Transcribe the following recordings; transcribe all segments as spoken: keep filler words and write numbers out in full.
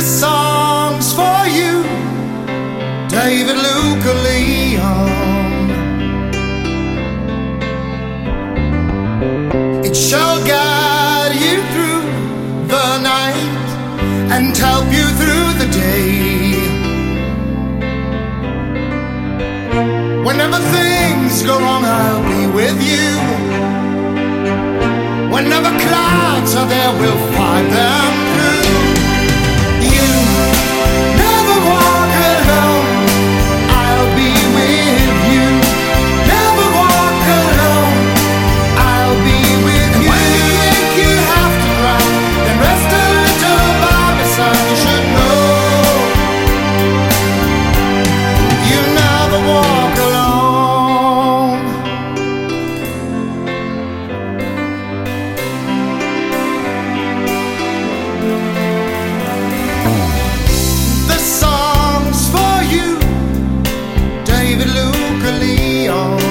song's for you, David Luca Leon. It shall guide you through the night and help you through the day. Whenever things go wrong, I'll be with you. Whenever clouds are there, we'll fight them through. You never walk alone, I'll be with you. Never walk alone, I'll be with you. When you think you have to cry, then rest a little by my side. You should know you never walk alone. The song's for you, David Luca Leon.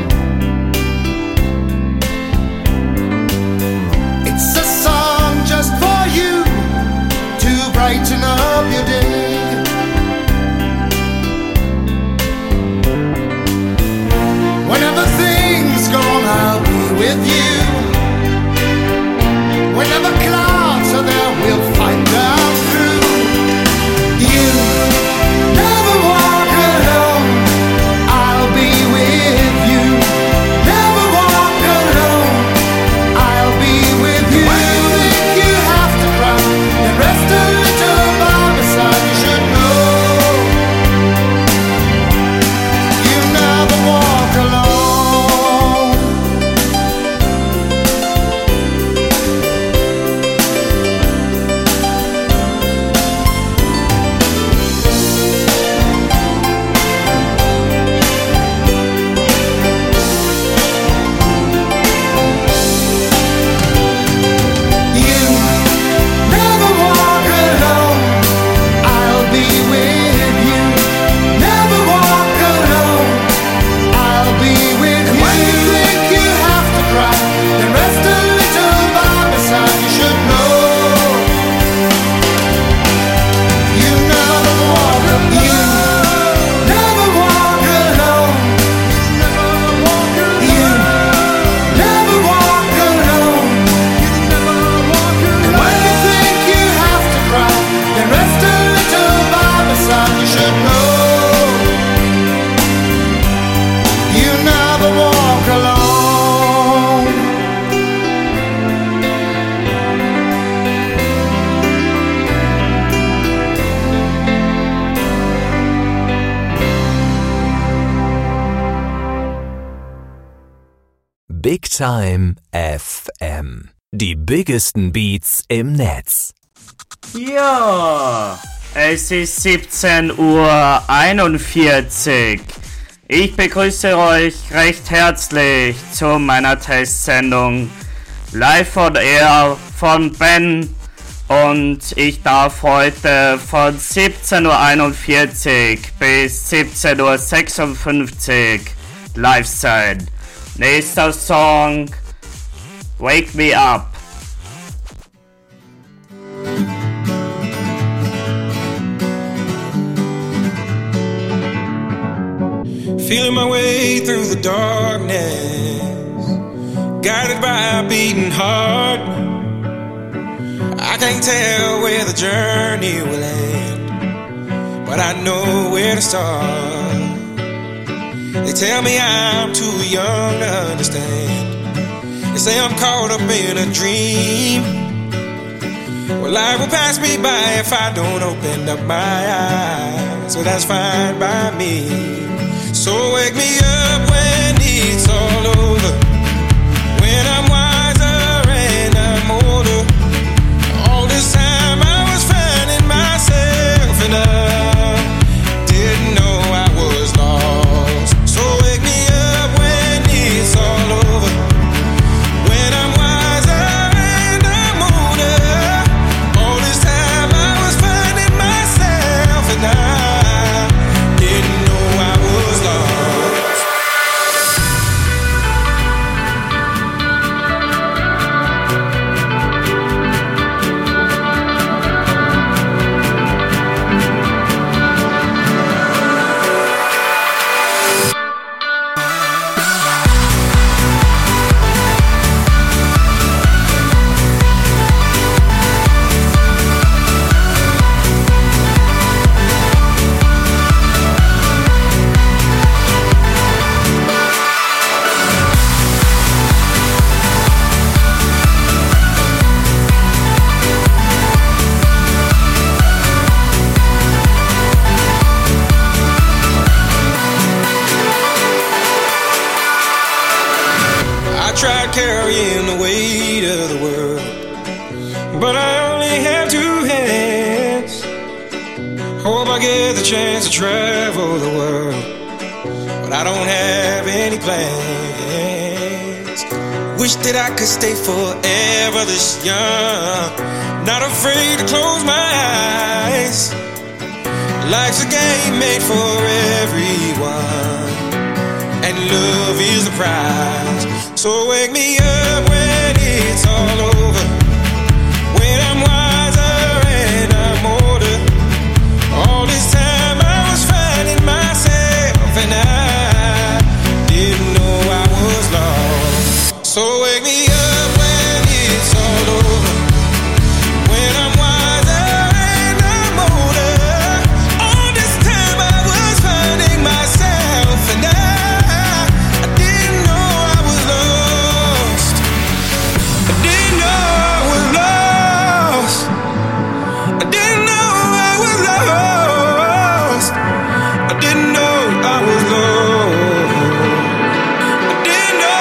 It's a song just for you to brighten up your day. Whenever things go wrong, I'll be with you. Whenever clouds are there, we'll fight them through. You never walk alone, I'll be with you. Never walk alone, I'll be with you. When you think you have to cry, then rest a little by my side. You should know you never walk alone. You never walk alone, I'll be with you. Never walk alone, I'll be with you. When you think you have to cry, then rest a little by my side. You should know you never walk alone. You never walk alone. You never walk alone. And when you think you have to cry, then rest a little by my side. You should know you never walk alone. Big Time F M. Die biggesten Beats im Netz. Ja, es ist siebzehn Uhr einundvierzig. Ich begrüße euch recht herzlich zu meiner Testsendung Live on Air von Ben. Und ich darf heute von siebzehn Uhr einundvierzig bis siebzehn Uhr sechsundfünfzig live sein. Nächster Song, Wake Me Up. Feeling my way through the darkness, guided by a beating heart. I can't tell where the journey will end, but I know where to start. They tell me I'm too young to understand. They say I'm caught up in a dream. Well, life will pass me by if I don't open up my eyes. So that's fine by me. So wake me up when it's all over, when I'm wiser and I'm older. All this time I was finding myself and I didn't know I was lost. So wake me up when it's all over, when I'm wiser and I'm older. All this time I was finding myself and I didn't know I was lost. carrying the weight of the world, but I only have two hands. Hope I get the chance to travel the world, but I don't have any plans. Wish that I could stay forever this young, not afraid to close my eyes. Life's a game made for everyone, and love is the prize. So wake me up when it's all over, when I'm wiser and I'm older. All this time I was finding myself, and I didn't know I was lost. So wake me up when it's all over, when I'm wiser and I'm older. All this time I was finding myself, and I I didn't know I was lost. I didn't know I was lost. I didn't know I was lost. I didn't know I was lost. I didn't know.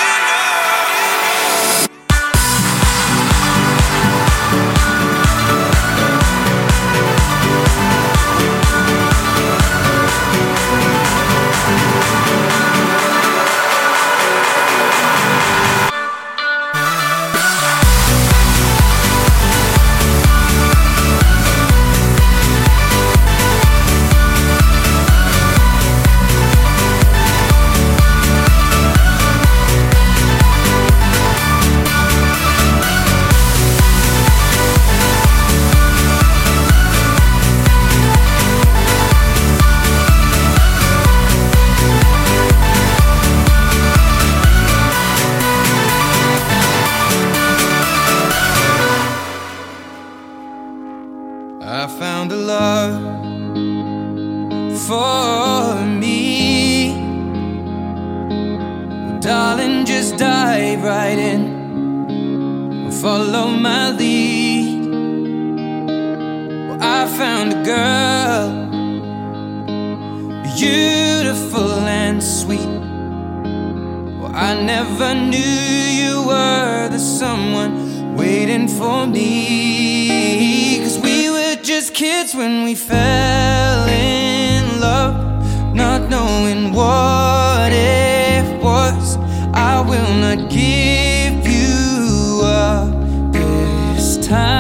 I found a love for me. Well, darling, just dive right in and follow my lead. Well, I found a girl, beautiful and sweet. Well, I never knew you were the someone waiting for me. 'Cause we were just kids when we fell in love, not knowing what it was. I will not give you up this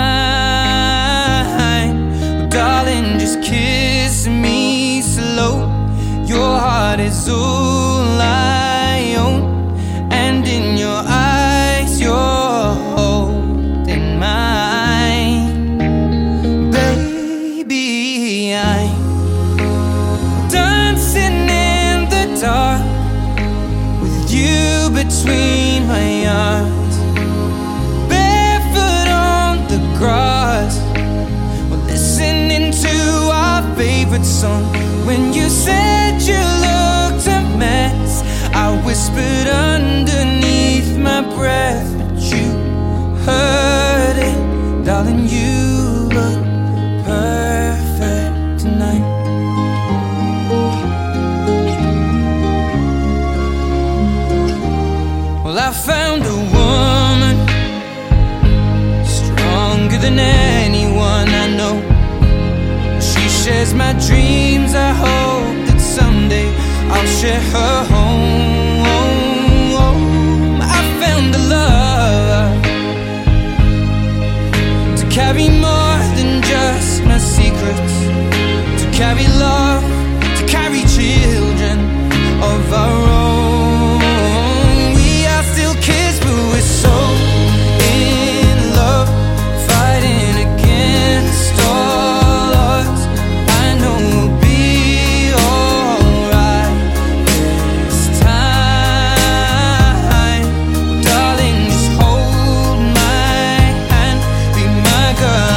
time. Well, darling, just kiss me slow. Your heart is all I own, and in your eyes you're holding mine. Baby, I'm dancing in the dark with you between my arms, barefoot on the grass. We're listening to our favorite song. When you said you looked a mess, I whispered underneath my breath, but you heard it. Darling, you look perfect tonight. Well, I found a woman stronger than anyone I know. She shares my dreams. I hope that someday I'll share her home. I found a love to carry more than just my secrets, to carry love, to carry children of our own. We are still kids, but we're so in love, fighting against all odds. I know we'll be alright this time. Darling, just hold my hand, be my girl.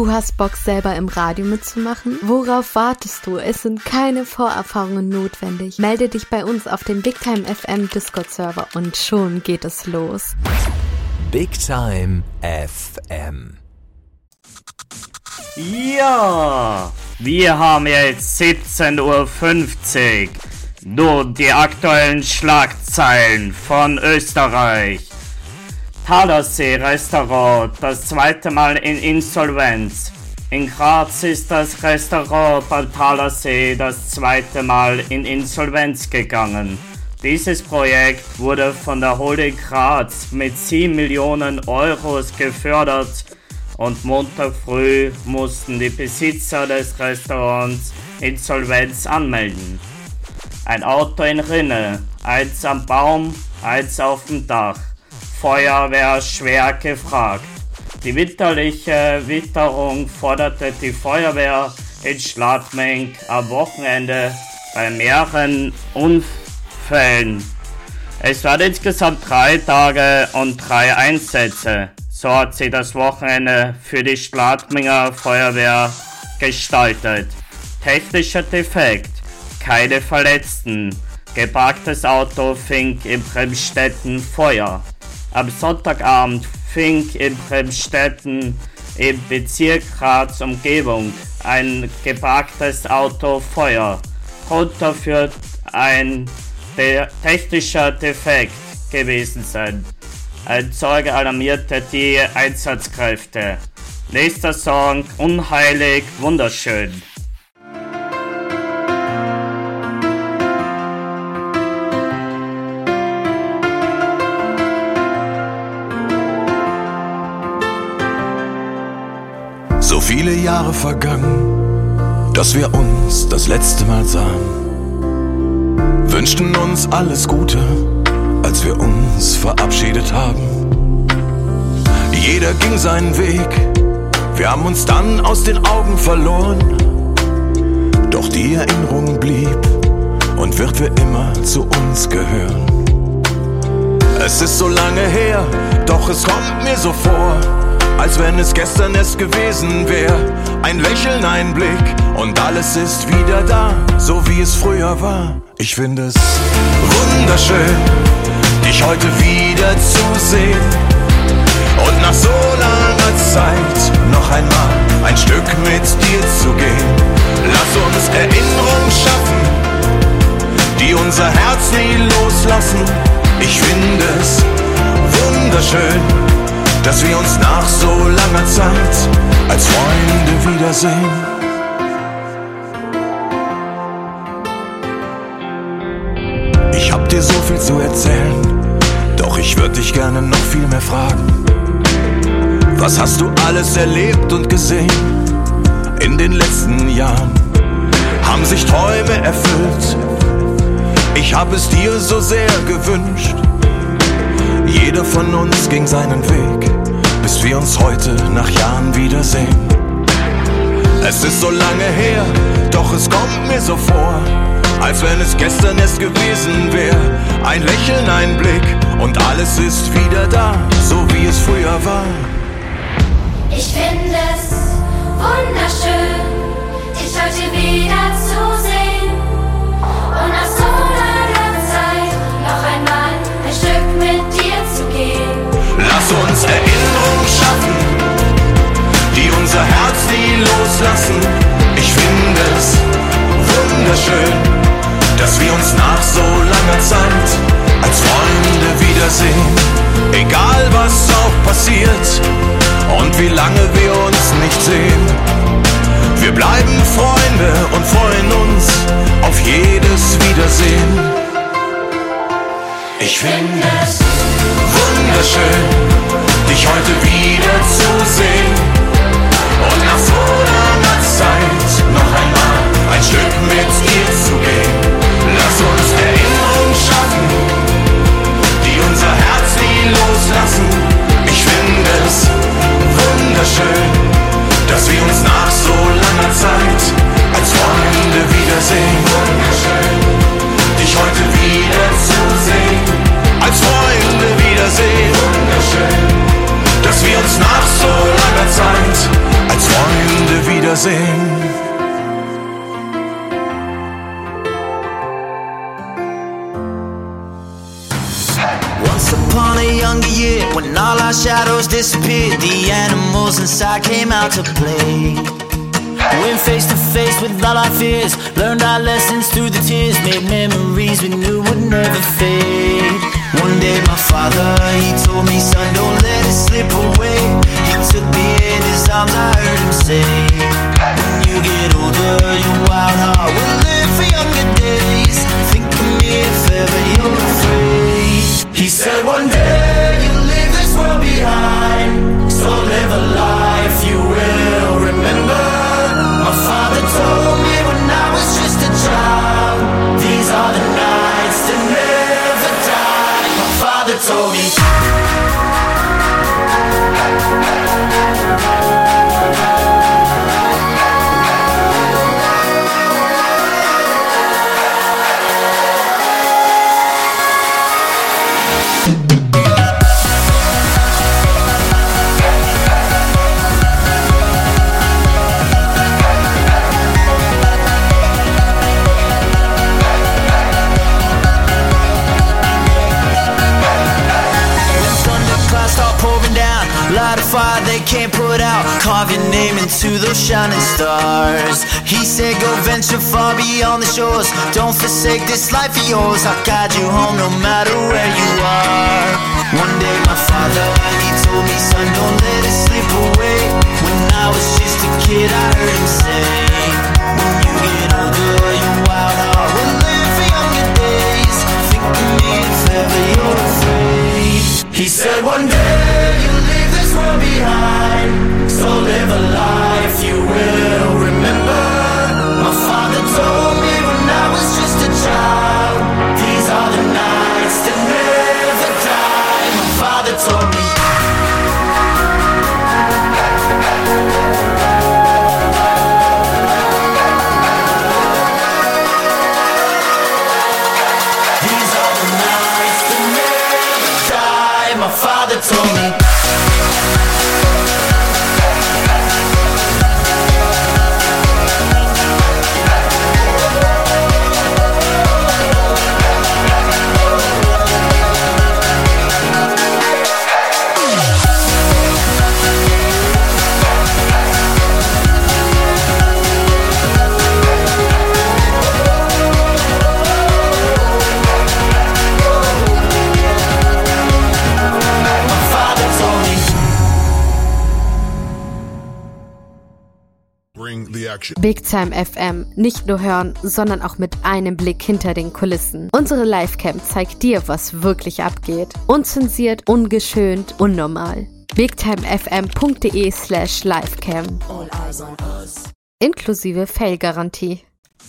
Du hast Bock, selber im Radio mitzumachen? Worauf wartest du? Es sind keine Vorerfahrungen notwendig. Melde dich bei uns auf dem Big Time F M Discord-Server und schon geht es los. Big Time F M. Ja, wir haben jetzt siebzehn Uhr fünfzig. Nur die aktuellen Schlagzeilen von Österreich. Thalasee Restaurant, das zweite Mal in Insolvenz. In Graz ist das Restaurant beim Thalasee das zweite Mal in Insolvenz gegangen. Dieses Projekt wurde von der Holding Graz mit sieben Millionen Euros gefördert und Montag früh mussten die Besitzer des Restaurants Insolvenz anmelden. Ein Auto in Rinne, eins am Baum, eins auf dem Dach. Feuerwehr schwer gefragt. Die winterliche Witterung forderte die Feuerwehr in Schladming am Wochenende bei mehreren Unfällen. Es waren insgesamt drei Tage und drei Einsätze. So hat sie das Wochenende für die Schladminger Feuerwehr gestaltet. Technischer Defekt, keine Verletzten. Geparktes Auto fing in Bremstetten Feuer. Am Sonntagabend fing in Bremstetten im Bezirk Graz Umgebung ein geparktes Auto Feuer. Darunter wird ein de- technischer Defekt gewesen sein. Ein Zeuge alarmierte die Einsatzkräfte. Nächster Song, Unheilig, wunderschön. So viele Jahre vergangen, dass wir uns das letzte Mal sahen. Wünschten uns alles Gute, als wir uns verabschiedet haben. Jeder ging seinen Weg, wir haben uns dann aus den Augen verloren. Doch die Erinnerung blieb und wird für immer zu uns gehören. Es ist so lange her, doch es kommt mir so vor, als wenn es gestern erst gewesen wäre. Ein Lächeln, ein Blick und alles ist wieder da, so wie es früher war. Ich finde es wunderschön, dich heute wieder zu sehen und nach so langer Zeit noch einmal ein Stück mit dir zu gehen. Lass uns Erinnerungen schaffen, die unser Herz nie loslassen. Ich finde es wunderschön, dass wir uns nach so langer Zeit als Freunde wiedersehen. Ich hab dir so viel zu erzählen, doch ich würd dich gerne noch viel mehr fragen. Was hast du alles erlebt und gesehen in den letzten Jahren? Haben sich Träume erfüllt? Ich hab es dir so sehr gewünscht. Jeder von uns ging seinen Weg, bis wir uns heute nach Jahren wiedersehen. Es ist so lange her, doch es kommt mir so vor, als wenn es gestern erst gewesen wäre. Ein Lächeln, ein Blick und alles ist wieder da, so wie es früher war. Ich finde es wunderschön, dich heute wieder zu sehen und nach so langer Zeit noch einmal ein Stück mit dir zu gehen. Lass uns Erinnerungen schaffen, die unser Herz nie loslassen. Ich finde es wunderschön, dass wir uns nach so langer Zeit als Freunde wiedersehen. Egal was auch passiert und wie lange wir uns nicht sehen, wir bleiben Freunde und freuen uns auf jedes Wiedersehen. Ich finde es wunderschön, dich heute wieder zu sehen und nach so langer Zeit noch einmal ein Stück mit dir zu gehen. Lass uns Erinnerungen schaffen, die unser Herz nie loslassen. Ich finde es wunderschön, dass wir uns nach so langer Zeit als Freunde wiedersehen. Wunderschön, dich heute wieder zu sehen, als Freunde wiedersehen. Wunderschön, dass wir uns nach so langer Zeit als Freunde sing. Once upon a younger year, when all our shadows disappeared, the animals inside came out to play. Went face to face with all our fears, learned our lessons through the tears, made memories we knew would never fade. One day my father, he told me, son, don't let it slip away. He took me in his arms, I heard him say, when you get older, your wild heart will live for younger days. Think of me if ever you're afraid. He said one day you'll leave this world behind, so live a life you will remember. My father told me when I was just a child, these are the nights that never die. My father told me. Light a fire they can't put out, carve your name into those shining stars. He said go venture far beyond the shores, don't forsake this life of yours. I'll guide you home no matter where you are. One day my father, he told me, son, don't let it slip away. When I was just a kid I heard him say, when you get older your wild heart will live for younger days. Think of me if ever you're afraid. He said one day you'll leave this world behind, so live a life you will remember. My father told me when I was just a child, these are the nights that never die. My father told me. These are the nights that never die. My father told me. Big Time F M. Nicht nur hören, sondern auch mit einem Blick hinter den Kulissen. Unsere Livecam zeigt dir, was wirklich abgeht. Unzensiert, ungeschönt, unnormal. bigtimefm.de slash livecam. Inklusive Fail-Garantie.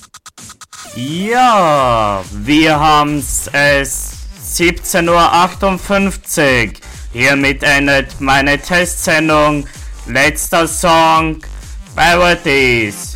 Ja, wir haben's es siebzehn Uhr achtundfünfzig. Hiermit endet meine Testsendung. Letzter Song. Parodies.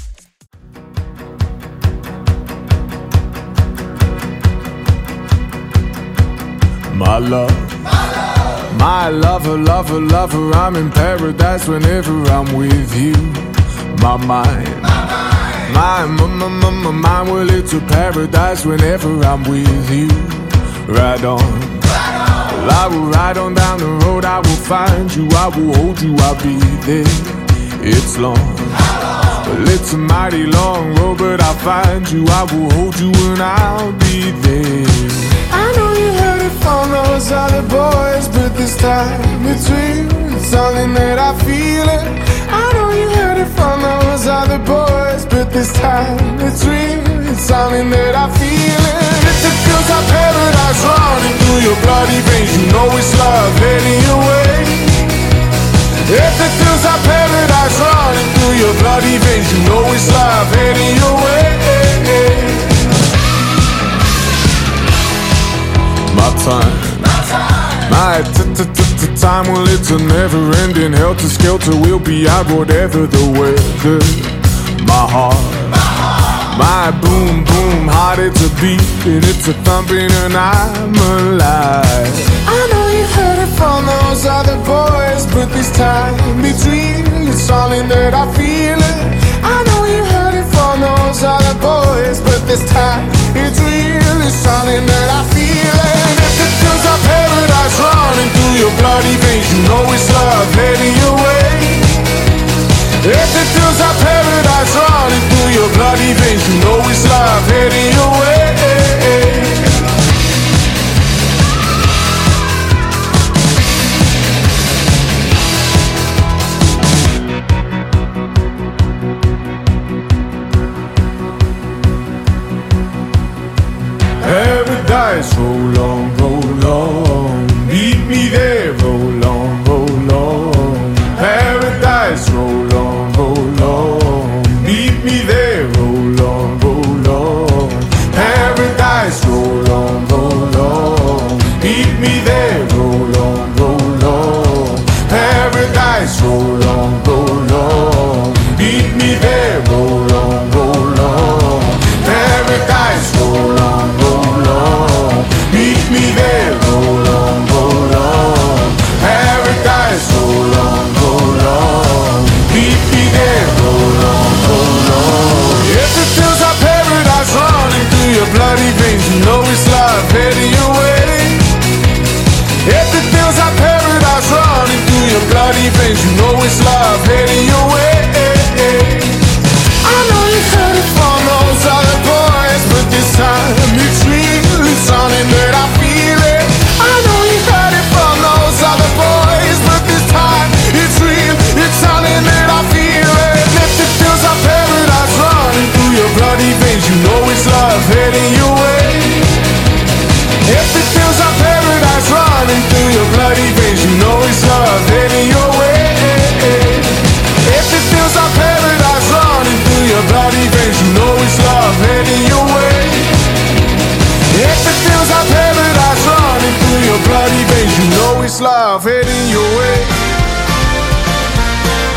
My love, my lover, lover, lover, I'm in paradise whenever I'm with you. My mind, my, my, my, my, my mind, well it's a paradise whenever I'm with you. Ride on, well, I will ride on down the road, I will find you, I will hold you, I'll be there. It's long, well it's a mighty long road, but I'll find you, I will hold you and I'll be there. I know you heard it from those other boys, but this time it's real, it's something that I feel it. I know you heard it from those other boys, but this time it's real, it's something that I feel it. If it feels like paradise running through your bloody veins, you know it's love heading your way. If it feels like paradise running through your bloody veins, you know it's love heading your way. My time, my t-t-t-t-time, well it's a never-ending helter-skelter. We'll be out whatever the weather. My heart, my boom boom heart, it's a beat and it's a thumping and I'm alive. I know you heard it from from those other boys, but this time between it's something that I feel it. I know you heard it from those other boys, but this time it's real. It's something that I feel it. If it feels like paradise running through your bloody veins, you know it's love heading your way. If it feels like paradise running through your bloody veins, you know it's love heading your way. Paradise, roll on, roll on. Meet me there, roll on, roll on. Paradise, roll on, roll on. Meet me there, roll on, roll on. Paradise, roll on, roll on. Meet me there, roll on, roll on. Paradise, roll on, roll on. Meet me there, roll on, roll on. Paradise, roll on, roll on. Meet me there, roll on, roll on. Paradise, roll on, roll on. Meet me there, roll on, roll on. If it feels like paradise running through your bloody veins, you know it's love heading your way. If it feels like paradise running through your bloody veins, you know it's love heading your way. I know you've heard it from those other boys, but this time it's real. It's something that I feel it. I know you've heard it from those other boys, but this time it's real. It's something that I feel it. If it feels like paradise running through your bloody veins, you know it's love heading your way. If it feels like paradise running through your bloody veins, you know it's love heading your way. If it feels like paradise running through your bloody veins, you know it's love heading your way. If it feels like paradise running through your bloody veins, you know it's love heading your way.